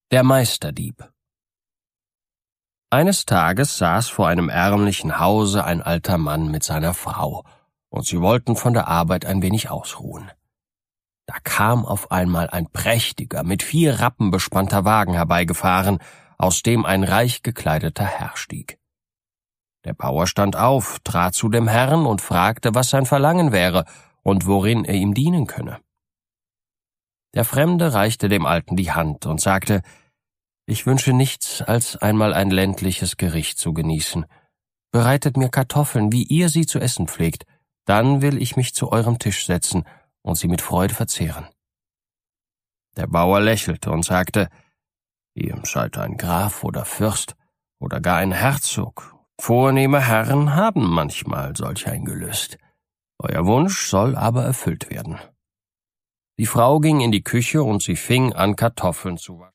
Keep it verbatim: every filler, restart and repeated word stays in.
Der Meisterdieb. Eines Tages saß vor einem ärmlichen Hause ein alter Mann mit seiner Frau, und sie wollten von der Arbeit ein wenig ausruhen. Da kam auf einmal ein prächtiger, mit vier Rappen bespannter Wagen herbeigefahren, aus dem ein reich gekleideter Herr stieg. Der Bauer stand auf, trat zu dem Herrn und fragte, was sein Verlangen wäre und worin er ihm dienen könne. Der Fremde reichte dem Alten die Hand und sagte: »Ich wünsche nichts, als einmal ein ländliches Gericht zu genießen. Bereitet mir Kartoffeln, wie ihr sie zu essen pflegt, dann will ich mich zu eurem Tisch setzen und sie mit Freude verzehren.« Der Bauer lächelte und sagte: »Ihr seid ein Graf oder Fürst oder gar ein Herzog. Vornehme Herren haben manchmal solch ein Gelüst. Euer Wunsch soll aber erfüllt werden.« Die Frau ging in die Küche und sie fing an, Kartoffeln zu waschen.